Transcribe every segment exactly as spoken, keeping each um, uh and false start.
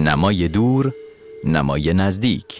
نمای دور، نمای نزدیک.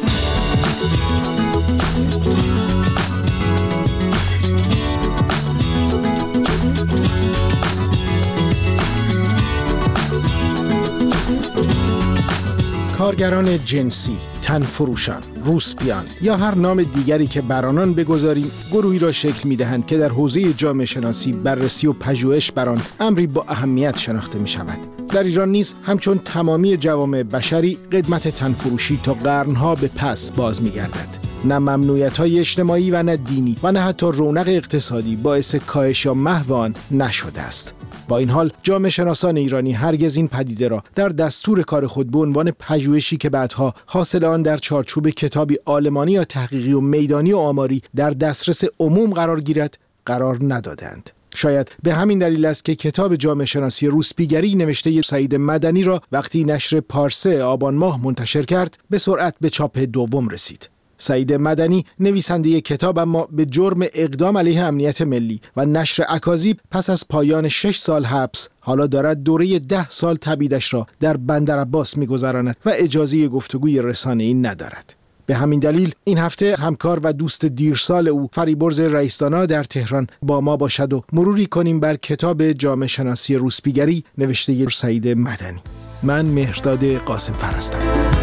کارگران جنسی، تنفروشان، روسپیان یا هر نام دیگری که بر آنان بگذاریم، گروهی را شکل می‌دهند که در حوزه جامعه شناسی بررسی و پژوهش بر آن امری با اهمیت شناخته می‌شود. در ایران نیز همچون تمامی جوامع بشری قدمت تنفروشی تا قرنها به پس باز می‌گردد. نه ممنوعیت‌های اجتماعی و نه دینی و نه حتی رونق اقتصادی باعث کاهش یا محو آن نشده است. با این حال جامعه شناسان ایرانی هرگز این پدیده را در دستور کار خود به عنوان پژوهشی که بعدها حاصل آن در چارچوب کتابی عالمانی یا تحقیقی و میدانی و آماری در دسترس عموم قرار گیرد قرار ندادند. شاید به همین دلیل است که کتاب جامعه شناسی روسپیگری نوشته سعید مدنی را وقتی نشر پارسه آبان ماه منتشر کرد به سرعت به چاپ دوم رسید. سعید مدنی نویسنده کتاب اما به جرم اقدام علیه امنیت ملی و نشر اکاذیب پس از پایان شش سال حبس حالا دارد دوره ده سال تبعیدش را در بندرعباس می‌گذراند و اجازه گفتگوی رسانه‌ای ندارد. به همین دلیل این هفته همکار و دوست دیرسال او فریبرز رئیس‌دانا در تهران با ما باشد و مروری کنیم بر کتاب جامعه شناسی روسپیگری نوشته سعید مدنی. من مهرداد قاسم فر هستم.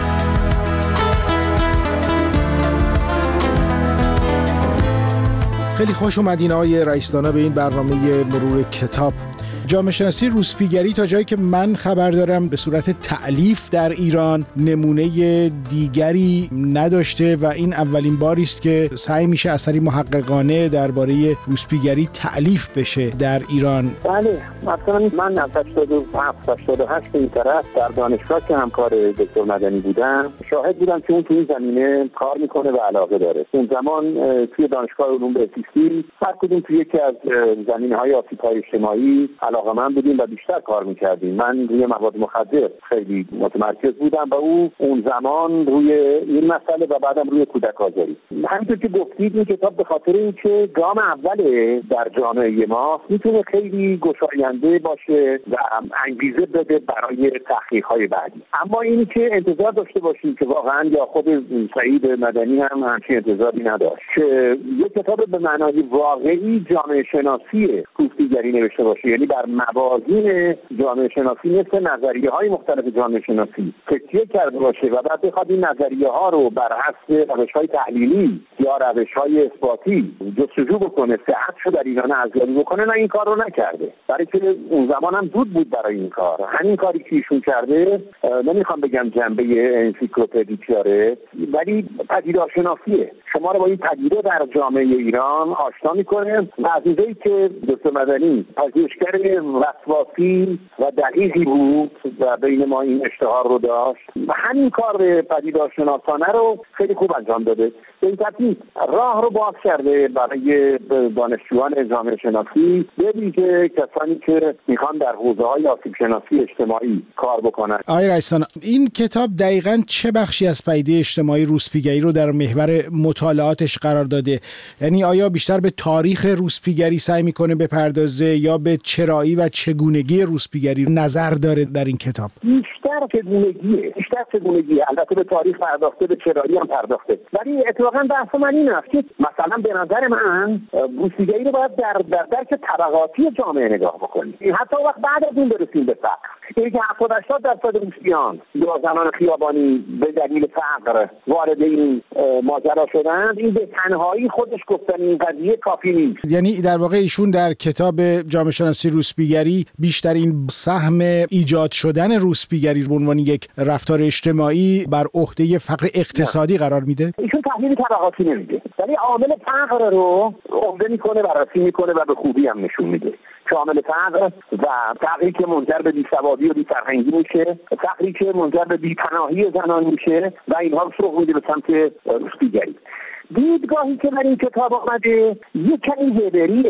خیلی خوش اومدین آقای رئیس‌دانا به این برنامه مرور کتاب. جامعه شناسی روسپیگری تا جایی که من خبر دارم به صورت تألیف در ایران نمونه دیگری نداشته و این اولین باری است که سعی میشه اثری محققانه درباره روسپیگری تألیف بشه در ایران. بله، مثلا من از هشتاد و هفت هشتاد و هشت این طرف در دانشگاه که همکار دکتر مدنی بودم شاهد بودم که اون توی این زمینه کار میکنه و علاقه داره. اون زمان توی دانشگاه علوم بهزیستی هر کدوم توی یکی از زمینه‌های آسیب‌های اجتماعی علاقه من بودیم و بیشتر کار میکردیم. من روی مواد مخدر خیلی متمرکز بودم و او اون زمان روی این مسئله و بعدم روی کودک آزاری. همینطور که گفتید این کتاب به خاطر اینکه گام اوله در جامعه ما میتونه خیلی گشاینده باشه و انگیزه بده برای تحقیق‌های بعدی. اما اینی که انتظار داشته باشیم که واقعا یا خود سعید مدنی هم همچین انتظاری نداشت که یک کتاب به معنای واقعی جامعه شناسی روسپیگری نوشته باشه، یعنی بر موازین جامعه شناسی مثل نظریه های مختلف جامعه شناسی تکیه کرده باشه و بعد بخواد این نظریه ها رو بر حسب روش های تحلیلی یا روش های اثباتی جستجو بکنه، صحتشو در ایران ارزیابی بکنه. نه، این کار رو نکرده، برای که اون زمان هم زود بود برای این کار. همین کاری که ایشون کرده نمیخوام بگم جنبه انسیکلوپدیک داره، ولی پدیدارشناسیه، شما رو با این پدیده در جامعه ایران آشنا میکنه و از اینجایی که دکتر مدنی پژوهشگر وسواسی و دقیقی بود و بین ما این اشتهار رو داشت و همین کار پدیدارشناسانه رو خیلی خوب انجام داده. به این ترتیب راه رو باز کرده برای دانشجویان جامعه شناسی، به ویژه کسانی که میخوان در حوزه‌های آسیب شناسی اجتماعی کار بکنن. آقای رئیس‌دانا، این کتاب دقیقاً چه بخشی از پدیده اجتماعی روسپیگری رو در محور مطالعاتش قرار داده؟ یعنی آیا بیشتر به تاریخ روسپیگری سعی میکنه بپردازه یا به چرایی و چگونگی روسپیگری نظر داره در این کتاب؟ بیشتر چگونگیه، بیشتر چگونگیه. البته به تاریخ پرداخته، به چرایی هم پرداخته، ولی اتفاقا بحث من این است که مثلا به نظر من روسپیگری رو باید در در درک طبقاتی جامعه نگاه بکنیم. حتی وقت بعد از این برسیم به فقر. اینکه هفتاد هشتاد درصد روسپیان یا زنان خیابانی به دلیل فقر وارد این ماجرا شدند، این به تنهایی خودش گفتن این قضیه کافی نیست. یعنی در واقع ایشون در کتاب جامعه شناسی روسپیگری بیشترین سهم ایجاد شدن روسپیگری به عنوان یک رفتار اجتماعی بر عهده فقر اقتصادی نه. قرار میده. ایشون تحلیل طبقاتی نمیده، ولی عامل فقر رو عمده میکنه، بررسی میکنه و به خوبی هم نشون میده که عامل فقر و فقری که منجر به بیسوادی و بی‌فرهنگی میشه، فقری که منجر به بی‌پناهی زنان میشه و اینها رو سوق میده به سمت روسپیگری. دیدگاهی که در این کتاب آمده یک کمی وبریه،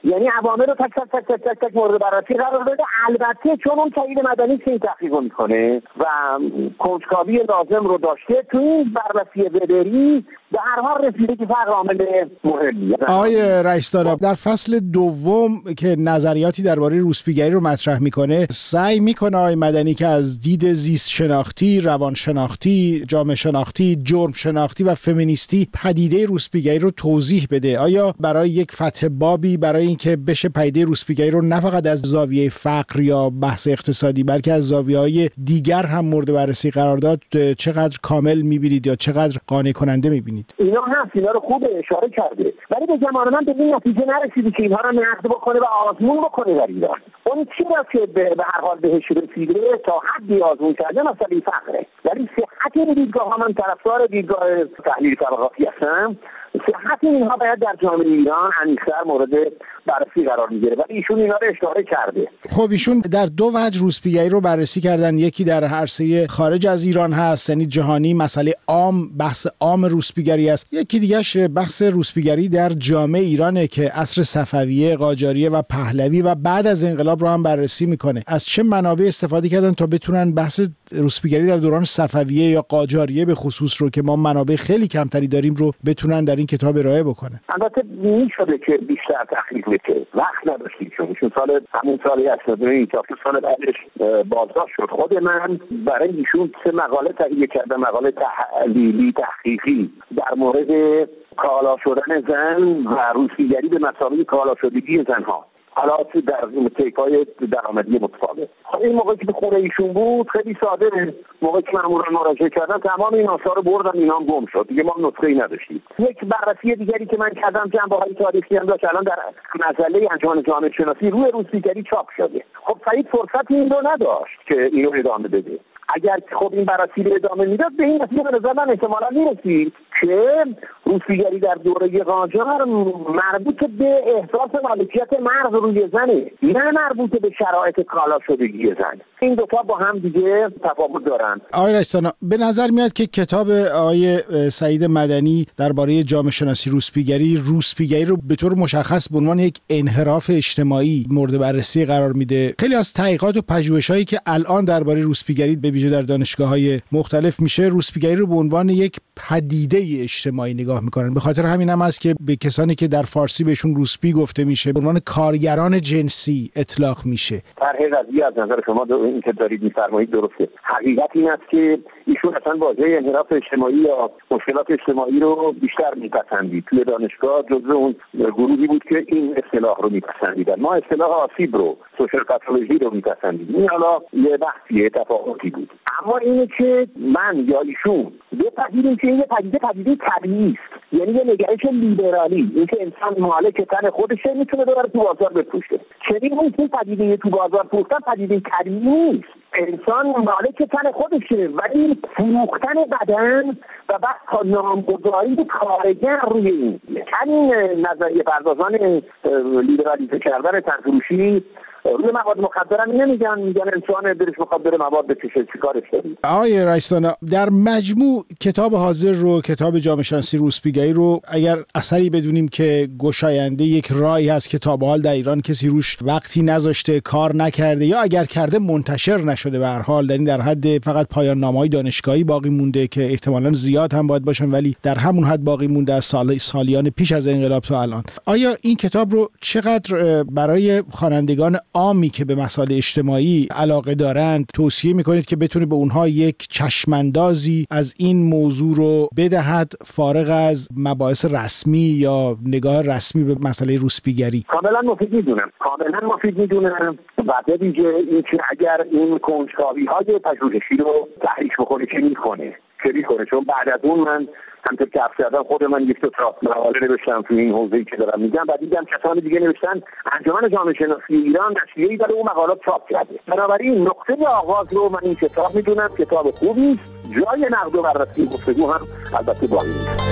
یعنی عوامل رو تک تک تک تک تک, تک مورد بررسی قرار بده. البته چون اون تایید مدنی که این تحقیق میکنه و کنجکاوی لازم رو داشته، تو این بررسی وبری به هر حال رسیده که فرق عامل مهمیه. آقای رئیس‌دانا، در فصل دوم که نظریاتی درباره روسپیگری رو مطرح میکنه، سعی میکنه آقای مدنی که از دید زیست شناختی، روان شناختی، جامعه شناختی، جرم شناختی و فمینیستی پدیده روسپیگری رو توضیح بده. آیا برای یک فتح بابی، برای اینکه بشه پدیده روسپیگری رو نه فقط از زاویه فقر یا بحث اقتصادی بلکه از زاویه‌های دیگر هم مورد بررسی قرار داد، چقدر کامل میبینید یا چقدر قانع کننده میبینید؟ اینا هست، اینا رو خوب اشاره کرده، ولی به گمان من به این نتیجه نرسیدی که اینها رو نقد بکنه و آزمون بکنه در ایران. اون چی را که به هر حال بهش رسیده تا حدی آزمون کرده مسئله فقره، ولی صحت این دیدگاه ها، من طرفدار دیدگاه تحلیل طبقاتی هستم، صحت اینها باید در جامعه ایران عمیق‌تر مورد بررسی قرار میگیره، ولی ایشون اینا رو اشاره کرده. خب ایشون در دو وجه روسپیگری رو بررسی کردن، یکی در عرصه خارج از ایران هست، یعنی جهانی، مسئله عام، بحث عام روسپیگری است. یکی دیگه‌اش بحث روسپیگری در جامعه ایرانه که عصر صفویه، قاجاریه و پهلوی و بعد از انقلاب رو هم بررسی میکنه. از چه منابع استفاده کردن تا بتونن بحث روسپیگری در دوران صفویه یا قاجاریه به خصوص رو که ما منابع خیلی کمتری داریم رو بتونن در این کتاب ارائه بکنه؟ البته میشده که بیشتر تحقیق بشه، وقت نداشتیم چون چون سال همون سال هشتاد و نه تا سال بعدش بازداشت شد. خود من برای ایشون سه مقاله تهیه کردم، مقاله تحلیلی تحقیقی در مورد کالا شدن زن و روسپیگری به مسابقه کالا شدگی زنها، حالات در طیف‌های درآمدی متفاوت. این موقعی که به خونه ایشون بود خیلی ساده، موقعی که مأموران مراجعه کردن تمام این آثار رو بردن، اینا هم گم شد دیگه، ما نسخه‌ای نداشتیم. یک بررسی دیگری که من کردم جنبه‌های تاریخی هم داشت، الان در مجله انجمن جامعه شناسی روی روسپیگری چاپ شده. خب سعید فرصت این رو نداشت که اینو ادامه بده. اگر خب این بررسی رو ادامه میداد به این نتیجه به نظر من احتمالاً میرسید که روسپیگری در دوره قاجار مربوط به احساس مالکیت مرد روی زنه، نه مربوط به شرایط کالا شدگی زن. این دو تا با هم دیگه تفاوت دارن. آقای رئیس‌دانا، به نظر میاد که کتاب آقای سعید مدنی درباره جامعه شناسی روسپیگری، روسپیگری رو به طور مشخص به عنوان یک انحراف اجتماعی مورد بررسی قرار میده. خیلی از تحقیقات و پژوهش‌هایی که الان درباره روسپیگری به ویژه در دانشگاه‌های مختلف میشه، روسپیگری رو به عنوان یک پدیده اجتماعی نگاه میکنن. به خاطر همین هم است که به کسانی که در فارسی بهشون روسپی گفته میشه به عنوان کارگران جنسی اطلاق میشه. طرح قضیه از نظر شما این که دارید میفرمایید درسته. حقیقت این است که ایشون اصلا واژه انحراف اجتماعی یا مشکلات اجتماعی رو بیشتر میپسندید. توی دانشگاه جزو اون گروهی بود که این اصطلاح رو میپسندیدن. ما اصطلاح آسیب رو، سوشال پاتولوژی رو میپسندیدیم. این حالا یه بحثیه، تفاوتی بود. اما اینه که من یا ایشون بپذیریم که این یه پدیده پدیده طبیعی است، یعنی یه نگرش لیبرالی، اینکه انسان مالک تن خودشه، میتونه ببره تو بازار بفروشه. چنین اون که پدیده تو بازار فروختن پدیده طبیعی نیست. انسان مالک تن خودشه، ولی فروختن بدن و بعد تا نامگذاری کارگر روی این. همین نظریه پردازان لیبرالیزه کردن تنفروشی روی مواد مخدر هم نمیگن، میگن انسان برش میخواد بره مواد بکشه، چیکارش داریم؟ آقای رئیس‌دانا، در مجموع کتاب حاضر رو، کتاب جامعه شناسی روسپیگری رو اگر اثری بدونیم که گشاینده یک راهی هست که تا به حال در ایران کسی روش وقتی نذاشته، کار نکرده، یا اگر کرده منتشر نشده، به هر حال در این در حد فقط پایان نامه‌های دانشگاهی باقی مونده که احتمالاً زیاد هم باید باشن، ولی در همون حد باقی مونده از سال سالیان پیش از انقلاب تا الان. آیا این کتاب رو چقدر برای خوانندگان عامی که به مسائل اجتماعی علاقه دارند توصیه میکنید که بتونه به اونها یک چشماندازی از این موضوع رو بدهد، فارغ از مباحث رسمی یا نگاه رسمی به مسئله روسپیگری؟ کاملا مفید میدونم، کاملا مفید میدونم و به ویژه اینکه اگر این کنجکاوی های پژوهشی رو تحریک بکنه که میکنه که میکنه چون بعد از اون من همطور که عرض کردم خود من یک دو تا مقاله نوشتم تو این حوزه‌ای که دارم میگم و دیدم کسان دیگه نوشتن. انجمن جامعه شناسی ایران نشریه‌ای برای اون مقالات چاپ کرده. بنابراین نقطه آغاز رو من این کتاب میدونم، کتاب خوبی است، جای نقد و بررسی گفتگو هم البته باقی نیست.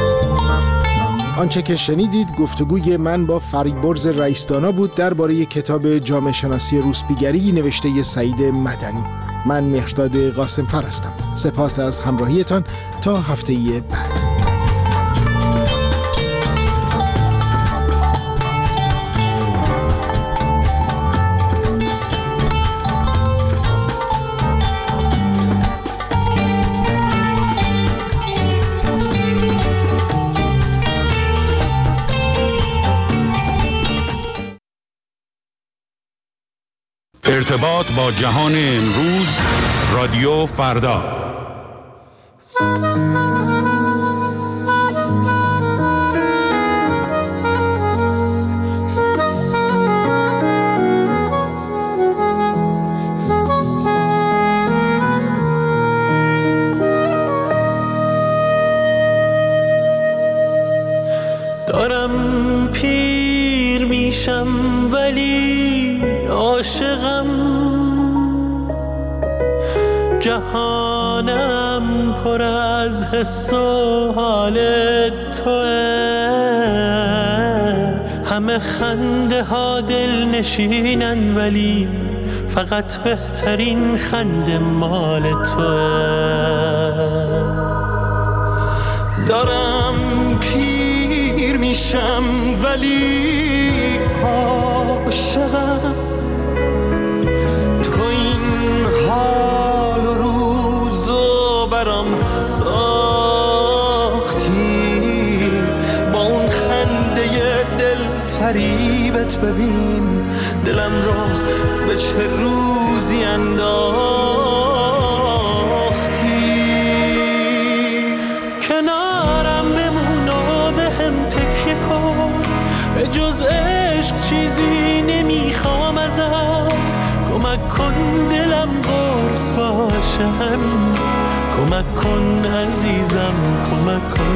آنچه که شنیدید گفتگوی من با فریبرز رئیس‌دانا بود درباره کتاب جامعه شناسی روسپیگری نوشته سعید مدنی. من مهرداد قاسمفر هستم. سپاس از همراهیتان تا هفته بعد. ارتباط با جهان امروز، رادیو فردا. دارم پیر میشم ولی عاشقم، جهانم پر از حس و حال توه، همه خنده ها دل نشینن ولی فقط بهترین خنده مال توه. دارم پیر میشم ولی عاشقم، تو این حال و روزو برام ساختی، با اون خنده دل فریبت ببین دلم را به چه روزی انداختی. کنارم بمون و به هم تکیه کن، به جز عشق چیزی نمیخوام ازت، کمک کن دلم قرص باشه همین، کمک کن عزیزم کمک کن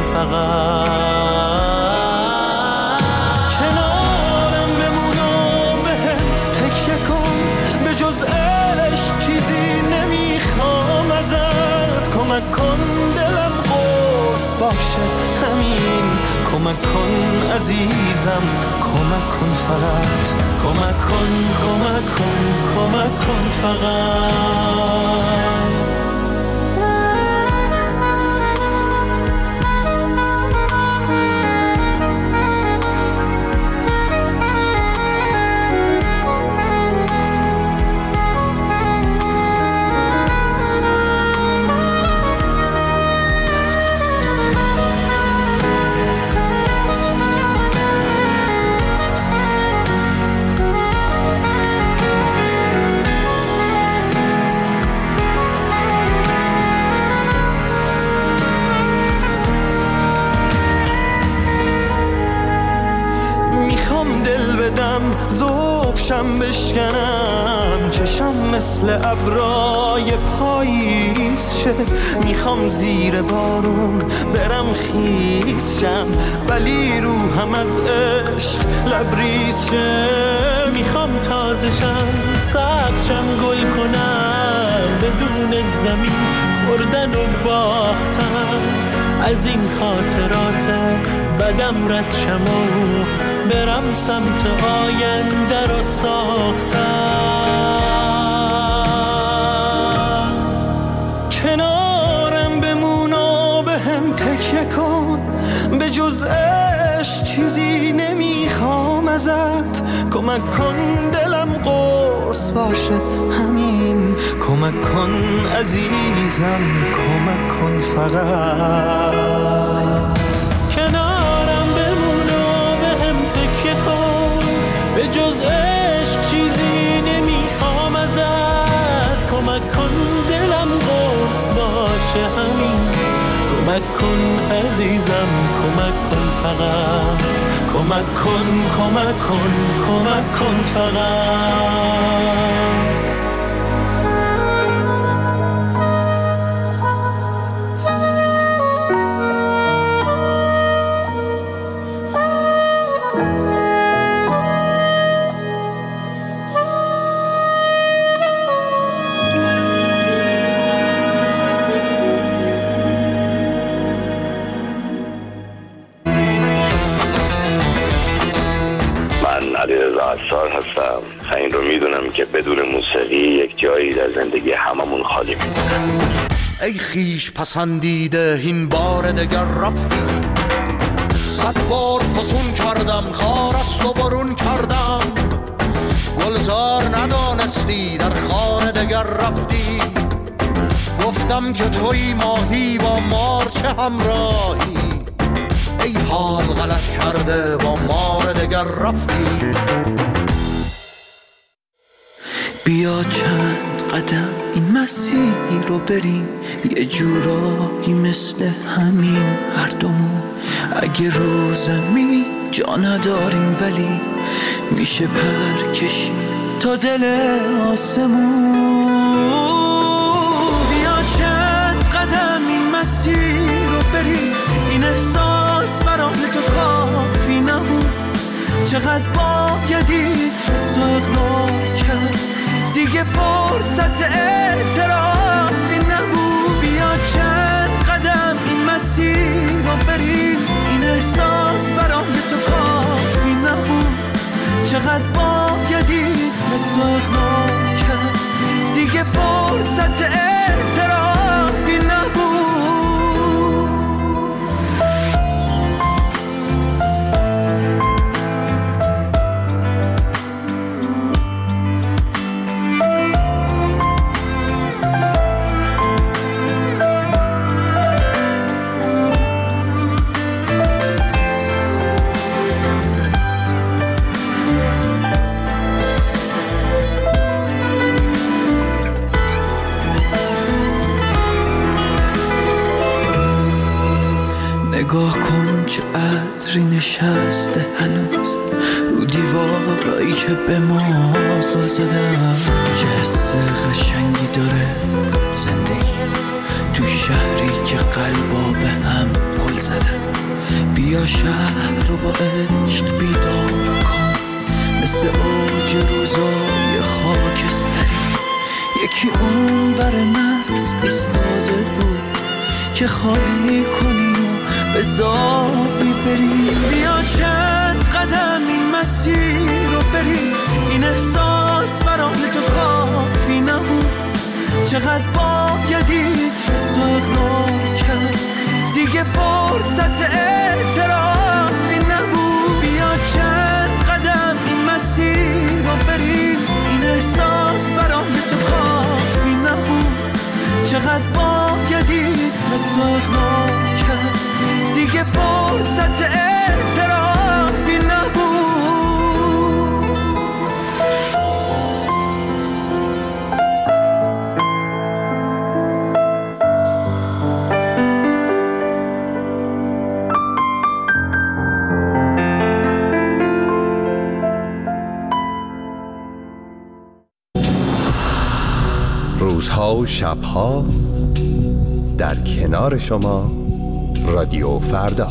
فقط. کنارم بمون و به هم تکیه کن، به جز عشق چیزی نمیخوام ازت، کمک کن دلم قرص باشه همین، کمک کن عزیزم کمک کن فقط، کمک کن کمک کن کمک کن فقط. زوبشم بشکنم، چشم مثل ابرای پاییز شه، میخوام زیر بارون برم خیس شم ولی روحم از عشق لبریز شه، میخوام تازه شم سبز شم گل کنم، بدون زمین خوردن و باختم، از این خاطرات بدم رد شم و برم سمت آینده رو ساختم. کنارم بمون و به هم تکیه کن، به جز عشق چیزی نمیخوام ازت، کمک کن دلم قرص باشه همین، کمک کن عزیزم کمک کن فقط. کنارم بمون و به هم تکیه کن، به جز عشق چیزی نمیخوام ازت، کمک کن دلم قرص باشه همین، کمک کن عزیزم کمک کن فقط، کمک کن کمک کن کمک کن فقط. عصار هستم. این رو میدونم که بدون موسیقی یک جایی در زندگی هممون خالی میمونه. ای خیش پسندیده این بار دگر رفتی، صد بار فسون کردم خار است و برون کردم، گلزار ندانستی در خار دگر رفتی، گفتم که توی ماهی با مار چه همراهی، ای حال غلط کرده با مار دگر رفتی. بیا چند قدم این مسیر رو بریم، یه جورایی مثل همین هر دومون. اگه رو زمین جا نداریم ولی میشه پر کشید تا دل آسمون. بیا چند قدم این مسیر رو بریم، این احساس برای تو کافی نبود. چقدر بایدی حس و اقرار کرد، دیگه فرصت اعترافی نبود. بیا چند قدم این مسیر رو بریم، این احساس برای تو کافی نبود. چقدر بایدی حس و اقرار کرد، دیگه فرصت اعترافی نبود. نگاه کن چه عطری نشسته هنوز رو دیوارایی که به ما زل زدن. چه حس قشنگی داره زندگی تو شهری که قلبا به هم پل زدن. بیا شهر رو با عشق بیدار کن، مثل اوج روزای خاکستری. یکی اون ور مرز ایستاده بود که خالی کنی به زابی بری. بیا چند قدم این مسیر رو بری، این احساس برای تو کافی نبود. چقدر بایدی حس و اقرار کرد، دیگه فرصت اعترافی نبود. بیا چند قدم این مسیر رو بری، این احساس برای تو کافی نبود. چقدر بایدی حس و اقرار کرد، دیگه فرصت اعترافی نبود. روزها و شبها در کنار شما رادیو فردا.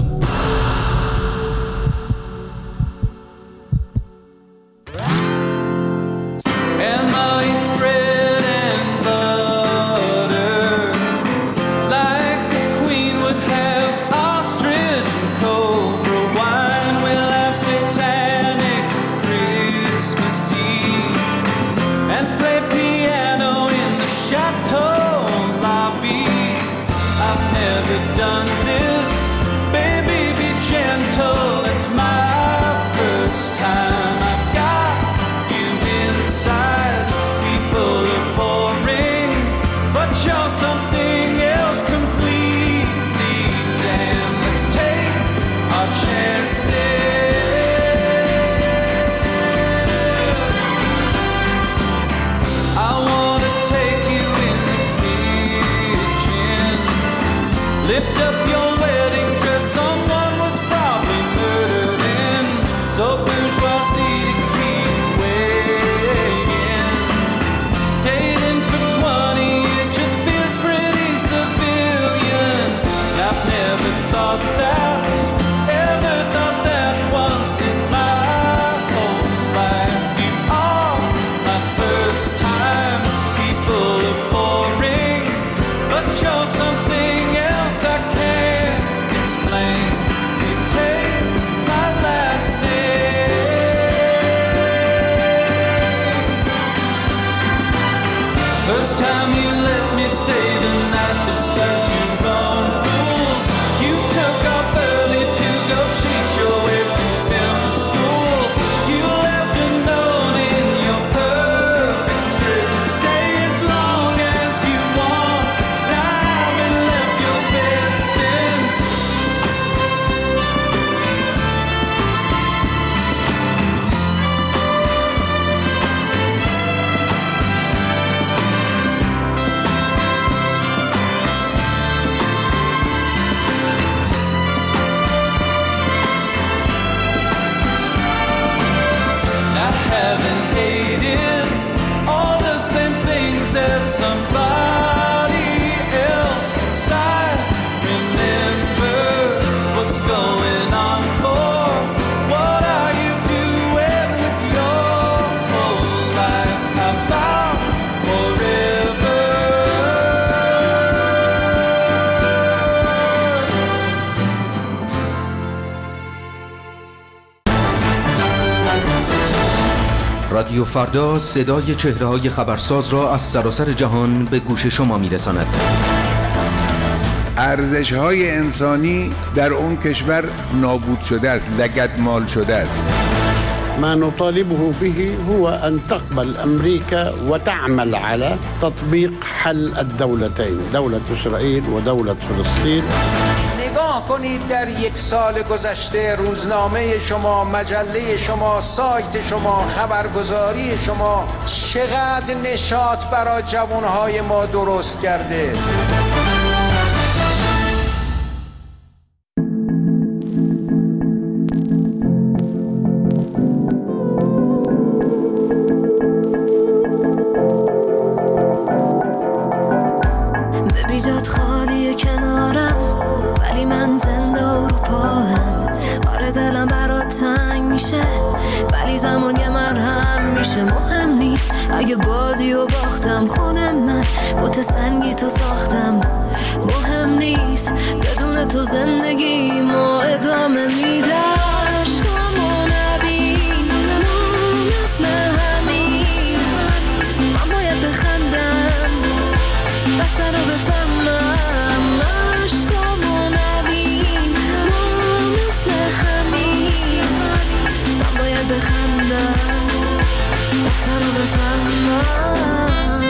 says somebody else inside. Remember what's going on for. What are you doing with your whole life? How about forever? رادیو فردا صدای چهره‌های خبرساز را از سراسر جهان به گوش شما می‌رساند. ارزش‌های انسانی در اون کشور نابود شده است، لگدمال شده است. ما نطالبه به هو أن تقبل أمريكا وتعمل على تطبيق حل الدولتين، دولة إسرائيل و دولة فلسطین. نگاه کنید در یک سال گذشته روزنامه شما، مجله شما، سایت شما، خبرگزاری شما چقدر نشاط برای جوانهای ما درست کرده. بیجات خالی کنارم ولی من زنده و رو پاهم. آره دلم برات تنگ میشه ولی زمان یه مرهم میشه. مهم نیست اگه بازی و باختم، خونه من بوت سنگی تو ساختم. مهم نیست بدون تو زندگی ما ادامه میدم. عشقامو نبین منو مثل همین، من باید بخندم رفتن رو بفهمم. عشقامو نبین ما مثل همین، من باید بخندم رفتن رو بفهمم.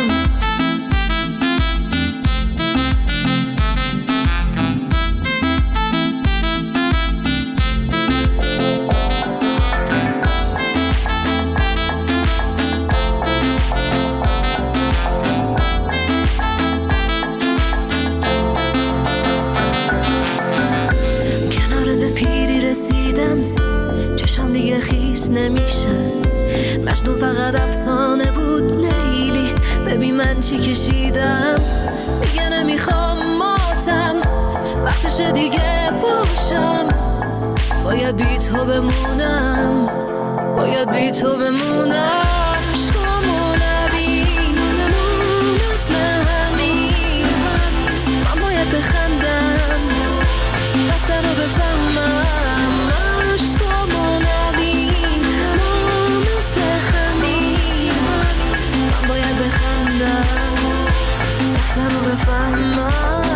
چشم دیگه خیس نمیشه، مجنون فقط افسانه بود. لیلی ببین من چی کشیدم، دیگه نمیخوام ماتم، وقتشه دیگه باشم. باید بی تو بمونم، باید بی تو بمونم. عشقامو نبین منو مثل همین، من باید بخندم رفتن رو بفهمم. عشقامو نبین ما مثل همین، من باید بخندم رفتن رو بفهمم.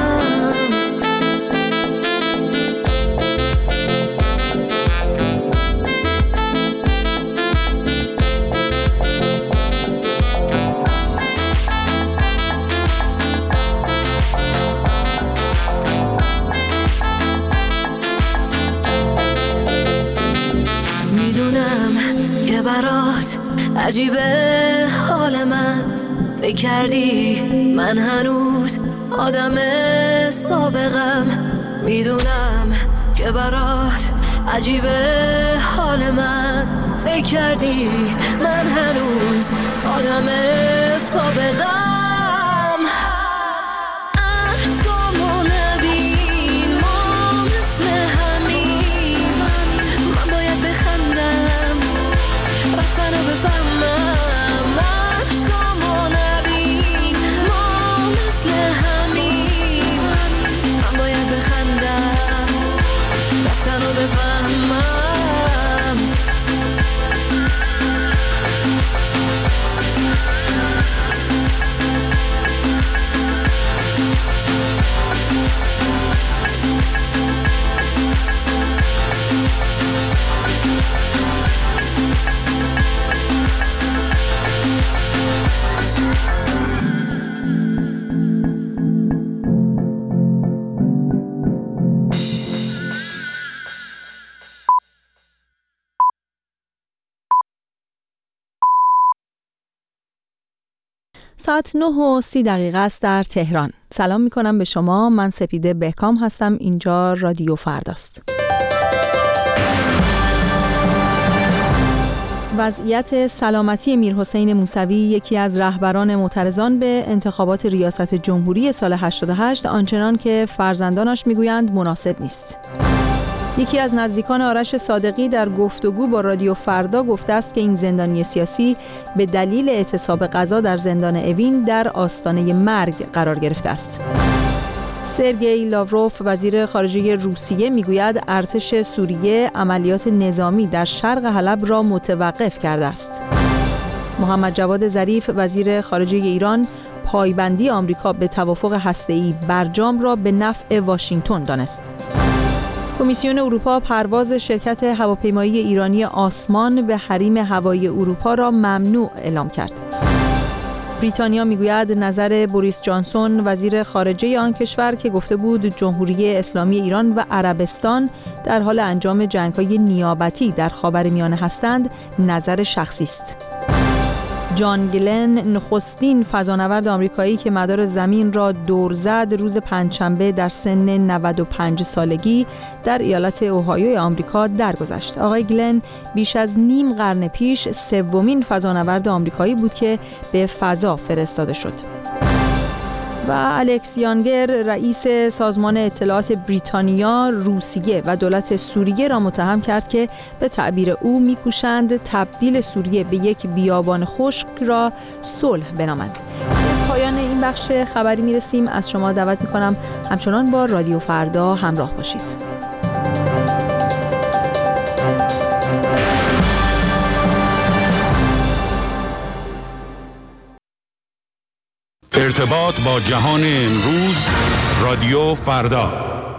برات عجیبه حال من، فکر کردی من هنوز آدم سابقم. میدونم که برات عجیبه حال من، فکر کردی من هنوز آدم سابقم. عشقامو نبین ما مثل همین، من باید بخندم رفتن رو بفهمم. عشقامو نبین ما مثل همین، من باید بخندم رفتن رو بفهمم. ساعت نه و سی دقیقه است در تهران. سلام می کنم به شما. من سپیده بهکام هستم. اینجا رادیو فرداست. وضعیت سلامتی میرحسین موسوی، یکی از رهبران معترضان به انتخابات ریاست جمهوری سال هشتاد و هشت، آنچنان که فرزندانش میگویند مناسب نیست. یکی از نزدیکان آرش صادقی در گفتگو با رادیو فردا گفته است که این زندانی سیاسی به دلیل اعتصاب غذا در زندان اوین در آستانه مرگ قرار گرفته است. سرگئی لاوروف وزیر خارجه روسیه میگوید ارتش سوریه عملیات نظامی در شرق حلب را متوقف کرده است. محمد جواد ظریف وزیر خارجه ایران پایبندی آمریکا به توافق هسته‌ای برجام را به نفع واشنگتن دانست. کمیسیون اروپا پرواز شرکت هواپیمایی ایرانی آسمان به حریم هوایی اروپا را ممنوع اعلام کرد. بریتانیا میگوید نظر بوریس جانسون وزیر خارجه آن کشور که گفته بود جمهوری اسلامی ایران و عربستان در حال انجام جنگ‌های نیابتی در خاورمیانه هستند نظر شخصی است. جان گلن نخستین فضانورد آمریکایی که مدار زمین را دور زد روز پنجشنبه در سن نود و پنج سالگی در ایالت اوهایوی آمریکا درگذشت. آقای گلن بیش از نیم قرن پیش سومین فضانورد آمریکایی بود که به فضا فرستاده شد. و الکس یانگر رئیس سازمان اطلاعات بریتانیا، روسیه و دولت سوریه را متهم کرد که به تعبیر او می‌کوشند تبدیل سوریه به یک بیابان خشک را صلح بنامند. به پایان این بخش خبری میرسیم. از شما دعوت می‌کنم همچنان با رادیو فردا همراه باشید. ارتباط با جهان امروز، رادیو فردا.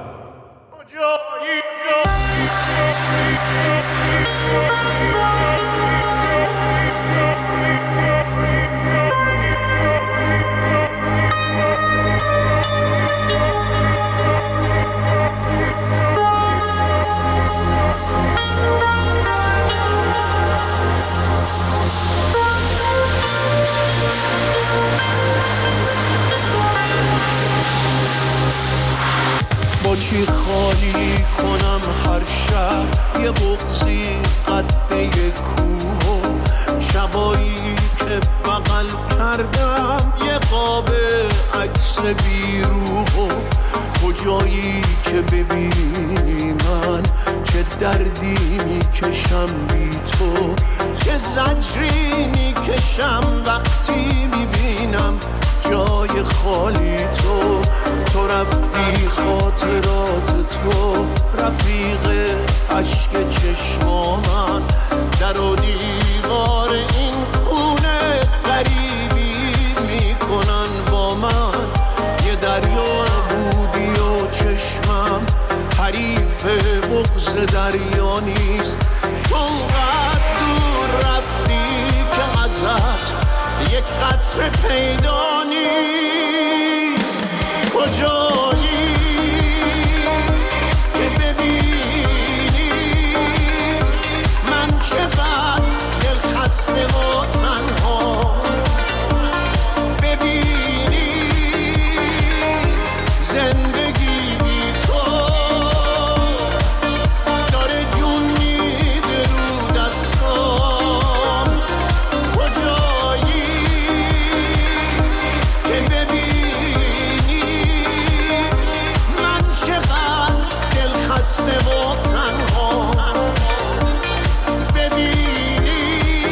با چی خالی کنم هر شب یه بغضی قده کوه، شبایی که بغل کردم یه قاب عکس بیروح، کجایی که ببینی من چه دردی میکشم بی تو، چه زجری میکشم وقتی میبینم جای خالی تو. تو رفتی خاطرات تو رفیق عشق چشما من، در و دیوار این خونه غریبی میکنن با من، یه دریا بودی و چشمم حریف بغض دریا نیست. تو قد دور رفتی که ازت یک قطره پیدا نیست. کجایی که ببینی من چقدر دل خسته و تنها، ببینی زندگی بی تو داره جون میده رو دستام. کجایی که ببینی من چقدر دل خسته و تنها، ببینی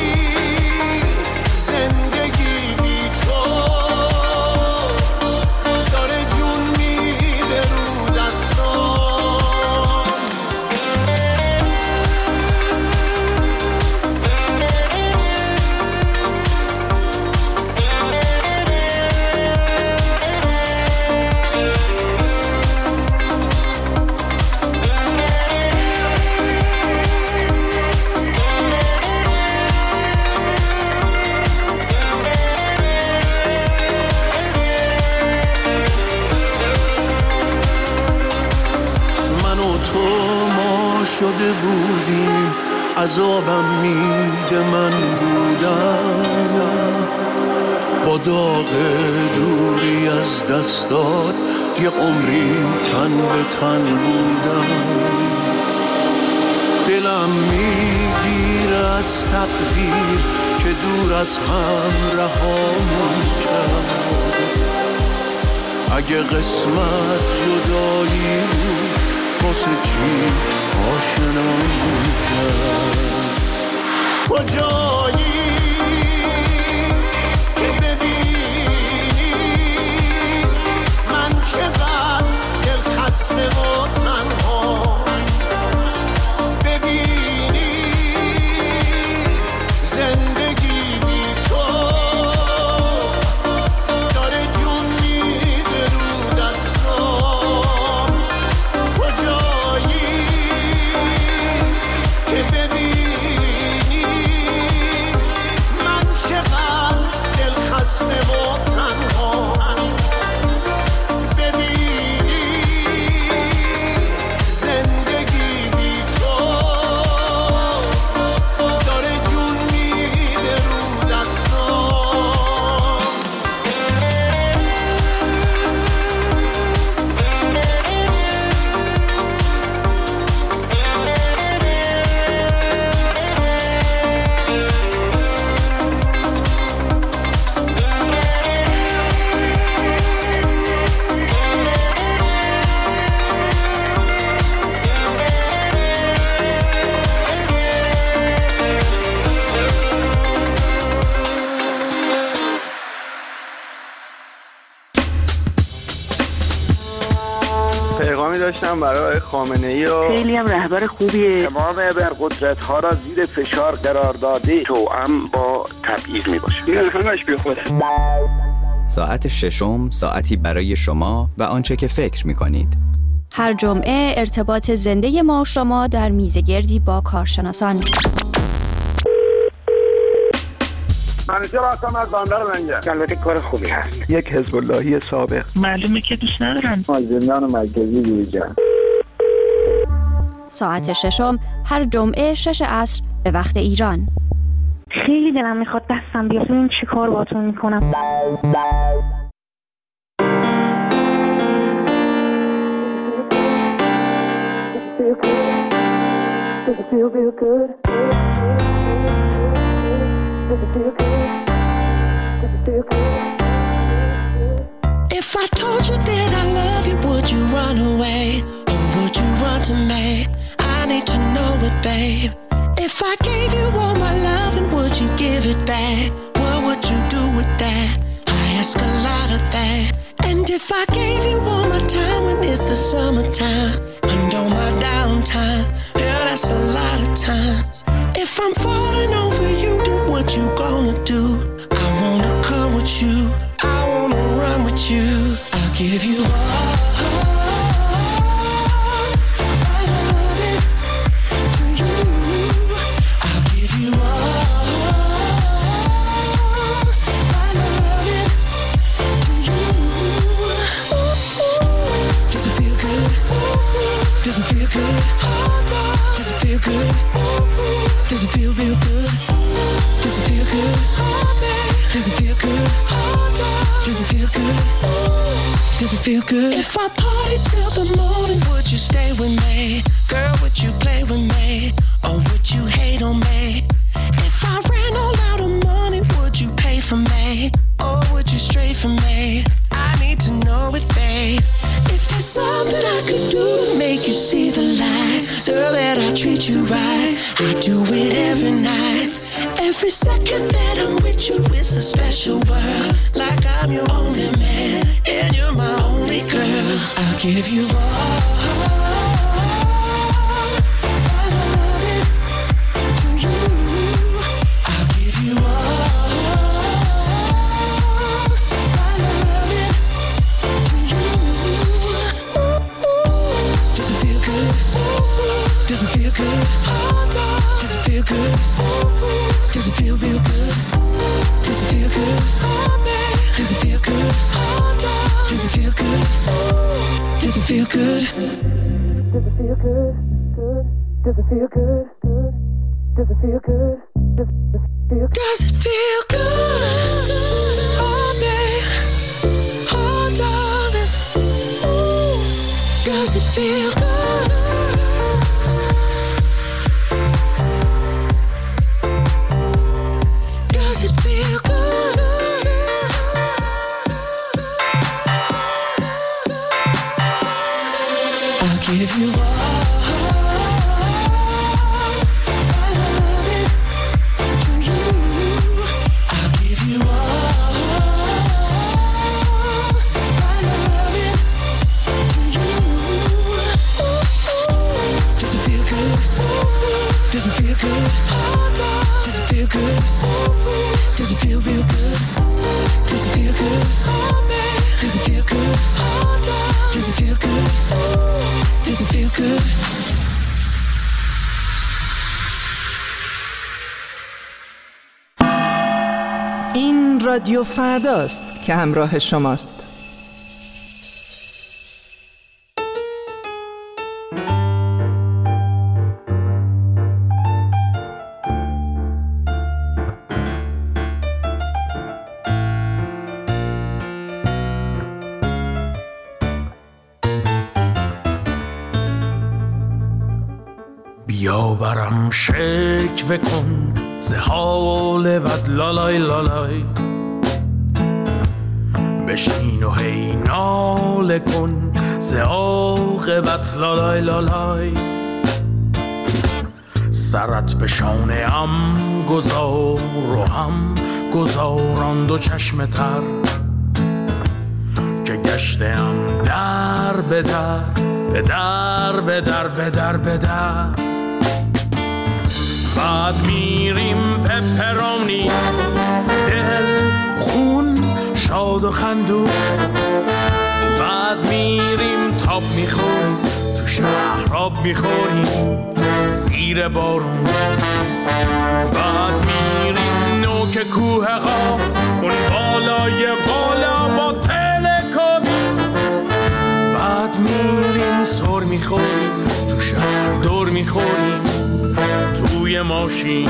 زندگی بی تو داره جون میده رو دستام. من و تو ما شده بودیم، عذابم میده من بودم، با داغ دوری از دستات یه عمری تن به تن بودم. دلم میگیره از تقدیر که دور از هم رهامون کرد. اگه قسمت جدایی بود واسه چی آشنامون کرد؟ کجایی که ببینی من چقدر دل خسته و تنها، ببینی زندگی بی تو داره جون میده رو دستام. کجایی که ببینی من چقدر دل خسته و تنها، ببینی زندگی بی تو داره جون میده رو دستام. پیغامی داشتم برای خامنه‌ای و خیلی هم رهبر خوبیه. تمام ابرقدرت‌ها را زیر فشار قرار داده، توأم با تبعیض میباشه. این همش بی خوده. ساعت ششم ساعتی برای شما و آنچه که فکر می‌کنید. هر جمعه ارتباط زنده ما و شما در میزگردی با کارشناسان. منیجر هستم از بندر منجر. البته کار خوبی هست. یک حزب اللهی سابق. معلومه که دوست ندارن. از زندان مرکزی بیرون. ساعت ششم هر جمعه شش عصر به وقت ایران. خیلی دلم میخواد دستم بیاد. این چی کار باهاتون میکنم؟ If I told you that I love you, would you run away? Or would you run to me? I need to know it, babe. If I gave you all my love, then would you give it back? What would you do with that? I ask a lot of that. And if I gave you all my time when it's the summertime, and all my downtime, yeah, that's a lot of times. If I'm falling over you, then what you gonna do? I wanna come with you, I wanna run with you. I'll give you all I love it to you. I'll give you all I love it to you. Does it feel good? Does it feel good? Does it feel good? Does it feel real good? Does it feel good? Does it feel good? Does it feel good? Does it feel good? If I party till the morning, would you stay with me? Girl, would you play with me? Or would you hate on me? If I ran all out of money, would you pay for me? Or would you stray from me? I need to know it, babe. If there's something I could do to make you see the light, girl, that I treat you right, I do it every night. Every second that I'm with you is a special world. Like I'm your only man and you're my only girl. I'll give you all I love it to you. I'll give you all I love it to you. Does it feel good? Does it feel good? Does it feel good? Does it feel real good? Does it feel good? Does it feel good? Does it feel good? Does it feel good? Does it feel good? Does it feel good? Does it feel good? Does it feel good? Oh, babe. Oh, darling. Does it feel good? give you all my loving to you. I'll give you all my loving to you. Does it feel good? Does it feel good? Does it feel good? Does it feel real good? Does it feel good? Does it feel good? Does it feel good? Does it feel good? این رادیو فرداست که همراه شماست. بیا برم شکوه کن ز حال بد لالای لالای، بشین و هی ناله کن ز عاقبت لالای لالای. سرت به شانه ام گذار و هم گذاران دو چشم تر، که گشتم در به در به در به در به در به در. بعد میریم پپرونی دل خون شاد و خندون، بعد میریم تاب میخوریم تو شهراب میخوریم زیر بارون، بعد میریم نوک کوه قاف اون بالای بالا با تلکابین، بعد میریم سر میخوریم تو شهر دور میخوریم توی ماشین.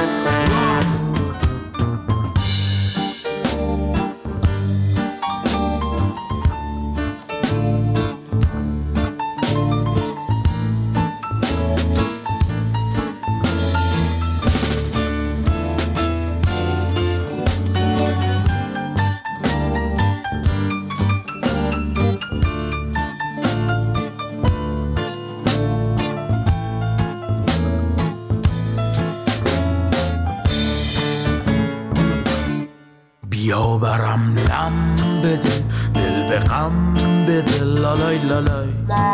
بیا برم لم بده دل به غم بده لالای لالای،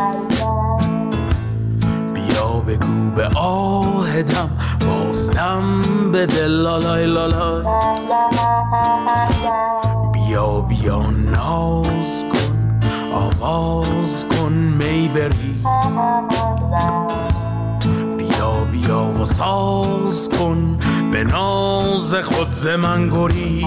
بیا بگو به آهدم بازدم بده لالای لالای. بیا بیا ناز کن آواز کن می بریز، بیا بیا و ساز کن به ناز خود ز من گریز.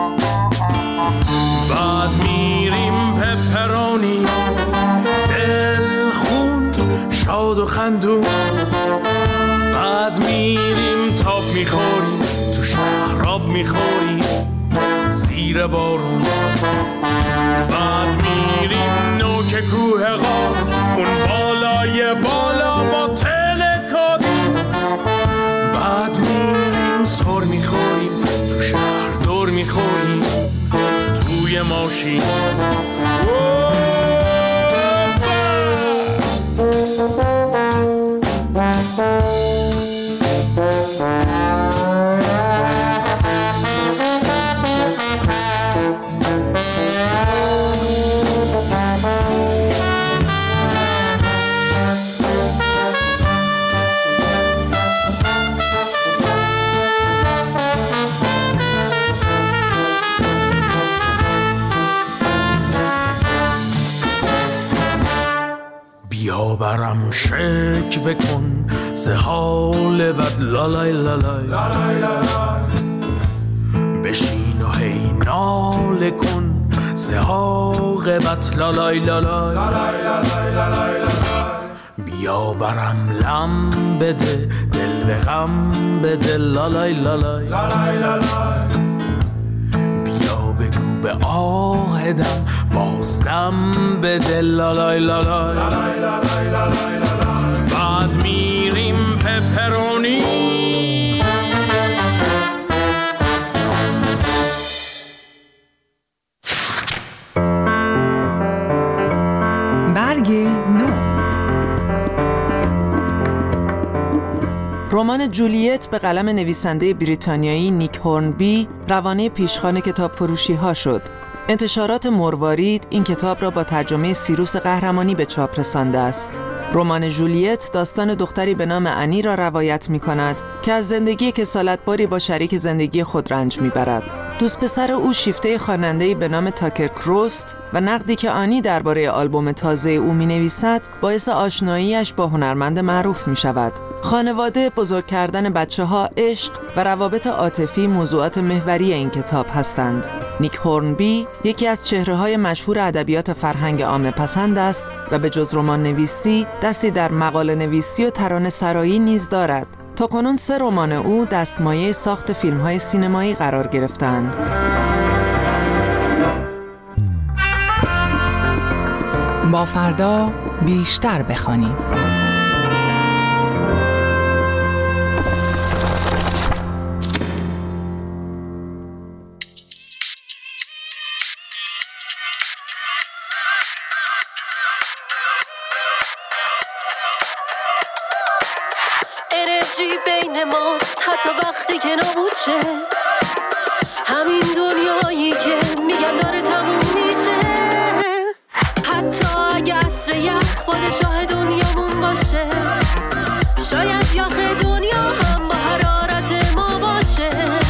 بعد میریم پپرونی دل خون شاد و خندون، بعد میریم تاب میخوریم تو شهراب میخوریم زیر بارون، بعد میریم نوک کوه قاف اون بالای بالا با تلکابین، بعد میریم سر میخوریم تو شهر دور میخوریم توی ماشین. بیا برم شکوه کن ز حال بد لالای لالای، بشین و هی ناله کن ز عاقبت لالای لالای. بیا برم لم بده دل به غم بده لالای لالای، بیا بگو به آهدم بازدم بده لالای لالای. بعد میریم پپرونی برگ نو. رمان جولیت به قلم نویسنده بریتانیایی نیک هورنبی روانه پیشخوان کتاب فروشی ها شد. انتشارات مروارید این کتاب را با ترجمه سیروس قهرمانی به چاپ رسانده است. رمان جولیت داستان دختری به نام انی را روایت می کند که از زندگی کسالتباری با شریک زندگی خود رنج می برد. دوست پسر او شیفته خواننده‌ای به نام تاکر کروست و نقدی که آنی درباره آلبوم تازه او می نویسد باعث آشناییش با هنرمند معروف می شود. خانواده، بزرگ کردن بچه ها، عشق و روابط عاطفی موضوعات محوری این کتاب هستند. نیک هورنبی یکی از چهره‌های مشهور ادبیات فرهنگ عامه پسند است و به جز رمان نویسی دستی در مقاله نویسی و ترانه سرایی نیز دارد. تا کنون سه رمان او دستمایه ساخت فیلم‌های سینمایی قرار گرفتند. با فردا بیشتر بخوانیم. انرژی بین ماست حتی وقتی که نابود شه، همین دنیایی که میگن داره تموم میشه، حتی اگه عصر یخ پادشاه دنیامون باشه، شاید یخ دنیا هم با حرارت ما باشه.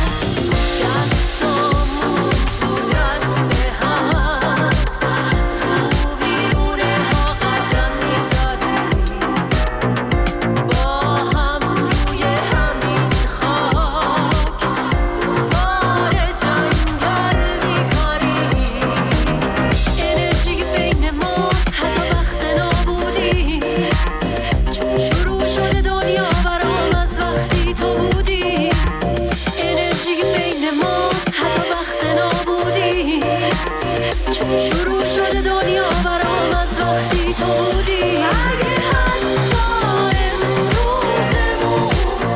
دستامون تو دست هم رو ویرونه ها قدم میذاریم، با هم روی همین خاک دوباره جنگل میکاریم. انرژی بین ماست حتی وقت نابودی، چون شروع شده دنیا برام از وقتی تو بودی. انرژی بین ماست حتی وقت نابودی، چون شروع شده دنیا برام از وقتی تو بودی. اگه حتی امروزمون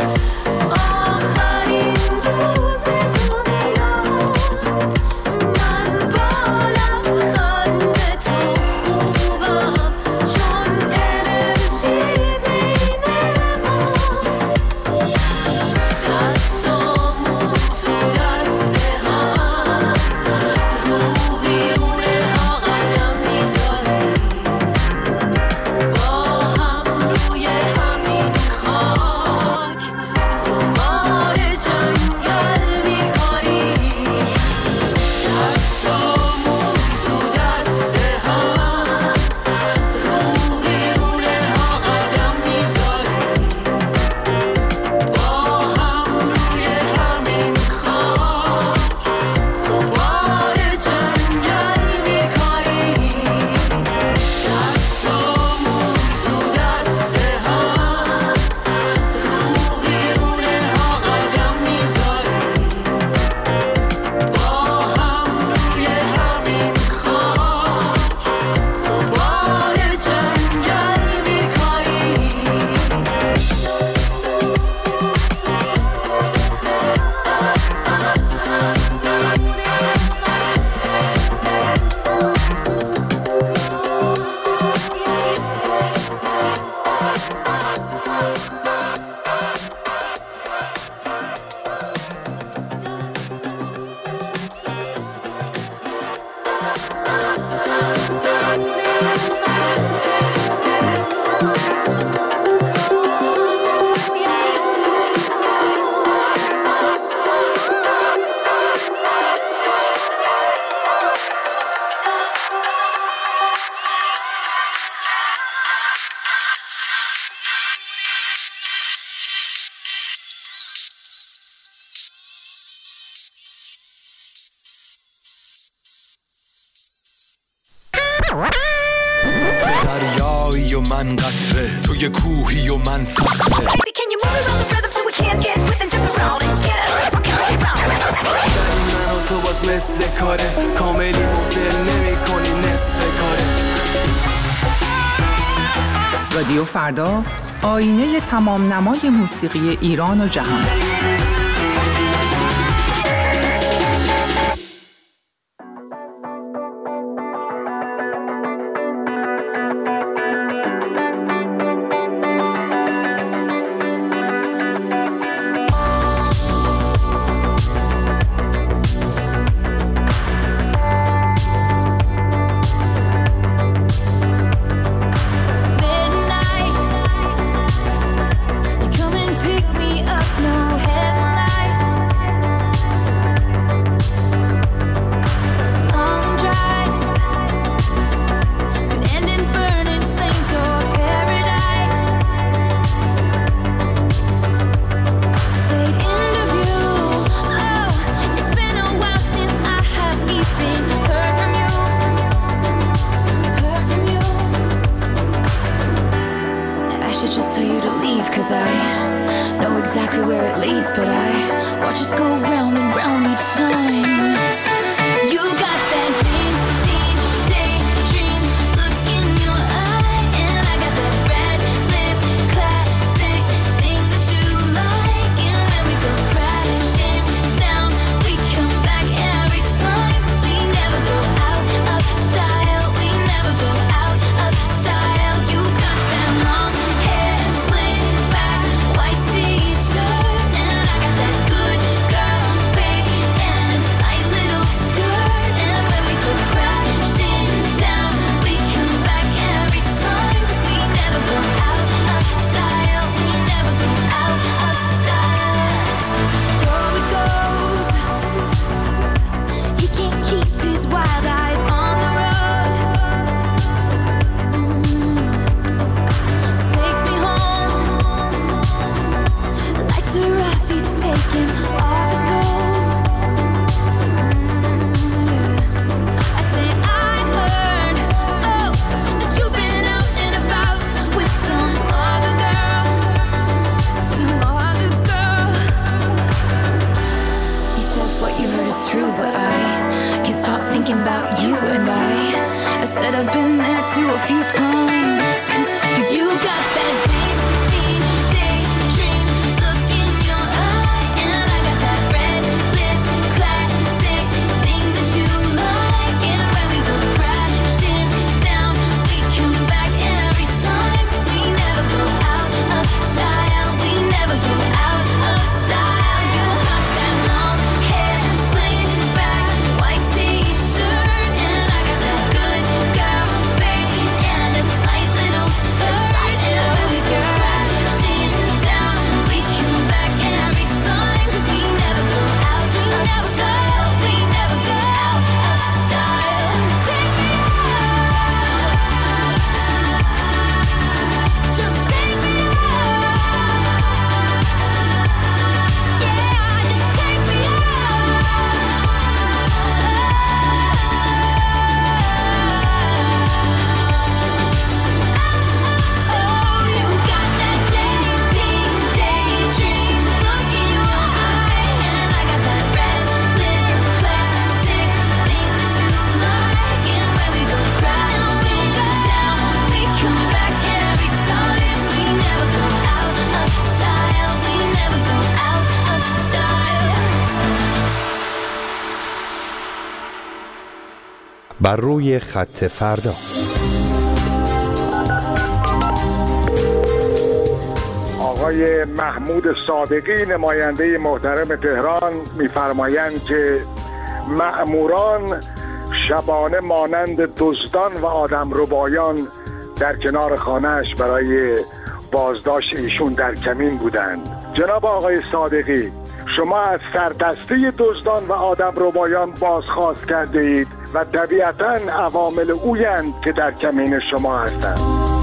آخرین روز دنیاست، من با لبخند تو خوبم، چون انرژی بین ماست. دستامون تو دست هم رو ویرونه ها قدم میذاریم، با هم روی همین خاک دوباره جنگل میکاریم. دستامون تو دست هم رو ویرونه ها قدم میذاریم، با هم روی همین خاک دوباره جنگل میکاریم. دستامون تو دست هم رو ویرونه ها قدم میذاریم، با هم روی همین خاک دوباره جنگل دریایی و من قطره، توی کوهی و من صخره. Baby, can you move it on the rhythm so we can't get with and jump around and get us rockin' right round. داری من و تو باز مثل کاره، کاملی مفل نمی کنی نصف کاره. رادیو فردا، آینه تمام نمای موسیقی ایران و جهان. leads, but I watch us go round and round each time. You got that dreams, deep, daydream look in your eye, and I got that red lip classic thing that you like. And when we go crashing down, we come back every time, 'cause we never go out of style. We never go out of style. You got that long hair slick back, white t-shirt, and I got that good girl fade and a tight little skirt. And when we go crashing down, we come back every time, 'cause we never go out of style. We never go out of style. So it goes. He can't keep his wild eyes on the road. Takes me home. Lights are off, he's taking off his coat. I say I heard, oh, that you've been out and about with some other girl, some other girl. He says what you heard is true, but I can't stop thinking about you. And I, I said I've been there too a few times. 'Cause you got that James Dean daydream look in your eye, and I got that red lip classic thing that you like. And when we go crashing down, we come back every time, 'cause we never go out of style. We never go out of style. You got that long hair slick back, white t-shirt, and I got that good girl fade and a tight little skirt. And when we go crashing down, we come back every time, 'cause we never go out of style. We never go out of style. Take me out, just take me out. Yeah, just take me out. Oh, you got that James Dean daydream look in your eye, and I got that red lip classic thing that you like. And when we go crashing down, we come back every time. We never go out of style. We never go out of style. بر روی خط فردا. آقای محمود صادقی نماینده محترم تهران می‌فرمایند که مأموران شبانه مانند دزدان و آدمربایان در کنار خانه‌اش برای بازداشت ایشون در کمین بودند. جناب آقای صادقی، شما از سردسته دزدان و آدمربایان بازخواست کرده اید و طبیعتاً عوامل اویند که در کمین شما هستند.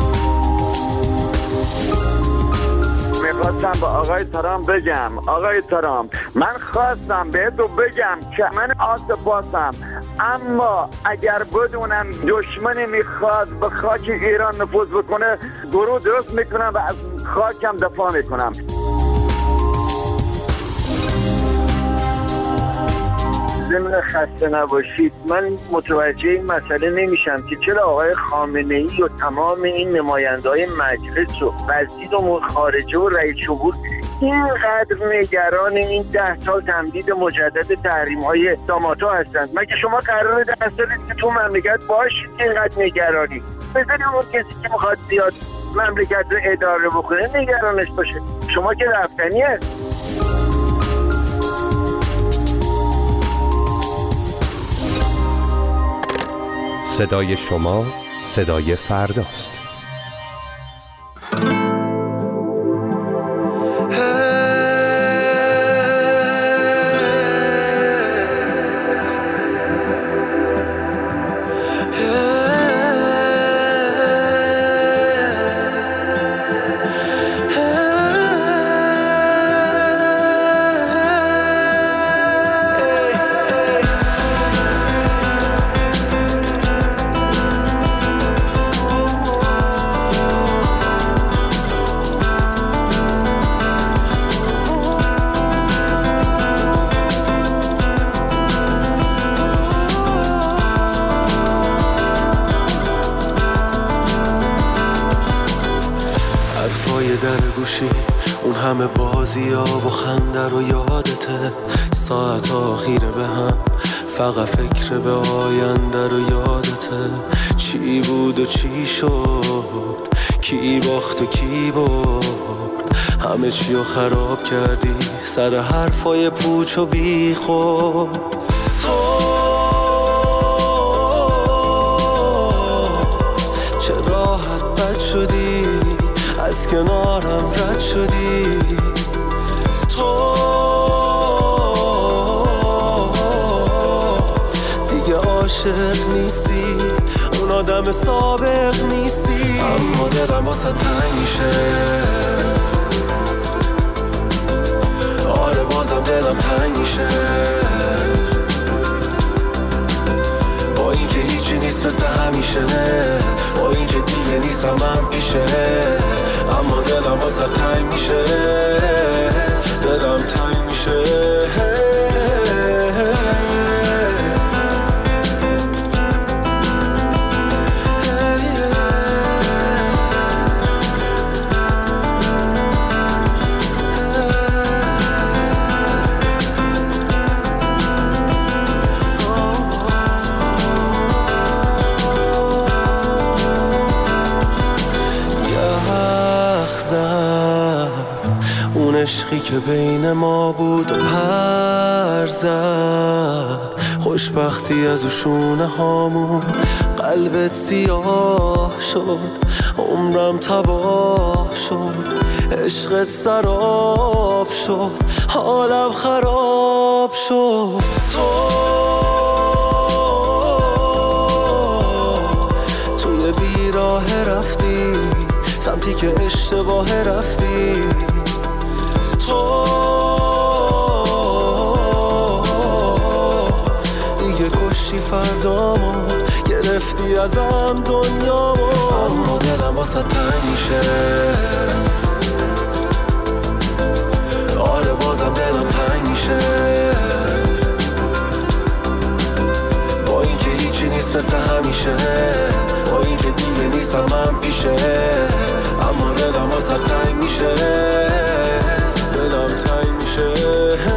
میخواستم به آقای ترامپ بگم، آقای ترامپ من خواستم بهتو بگم که من آسپاسم، اما اگر بدونم دشمنی میخواد به خاک ایران نفوذ بکنه، گروه درست میکنم و از خاکم دفاع میکنم. ضمن خسته نباشید، من متوجه این مسئله نمیشم که چرا آقای خامنه‌ای و تمام این نماینده‌های مجلس و وزیر امور خارجه و رئیس جمهور اینقدر نگران این ده سال تمدید مجدد تحریم‌های داماتا هستند. مگه شما قراره ده سالی که تو مملکت باشید که اینقدر نگرانی؟ بذارید اون کسی که میخواد زیاد مملکت رو اداره بکنه نگرانش باشه. شما که رفتنیه. صدای شما صدای فرداست. فروشی، اون همه بازی ها و خنده رو یادته. ساعت آخیره به هم فقط فکر به آینده رو یادته. چی بود و چی شد، کی باخت و کی برد، همه چی رو خراب کردی سر حرفای پوچ و بی خود. تو چه راحت بد شدی، از کنارم رد شدی. تو دیگه عاشق نیستی، اون آدم سابق نیستی. اما دلم واسه تنگ میشه، آره بازم دلم تنگ میشه. با اینکه هیچی نیست مثل همیشه، با اینکه دیگه نیستم من پیشه، اما دلم واسه تنگ میشه، دلم تنگ میشه. اون عشقی که بین ما بود و پر زد، خوشبختی از شونه هامون قلبت سیاه شد، عمرم تباه شد، عشقت سراب شد، حالم خراب شد. تو توی بیراه رفتی سمتی که اشتباه رفتی. تو دیگه کشی فردامو، گرفتی ازم دنیامو. اما دلم واسه تنگ میشه، آره بازم دلم تنگ میشه. با اینکه هیچی نیست مثل همیشه، با اینکه دیگه نیستم من پیشه، اما دلم واسه تنگ میشه، دلم تنگ میشه.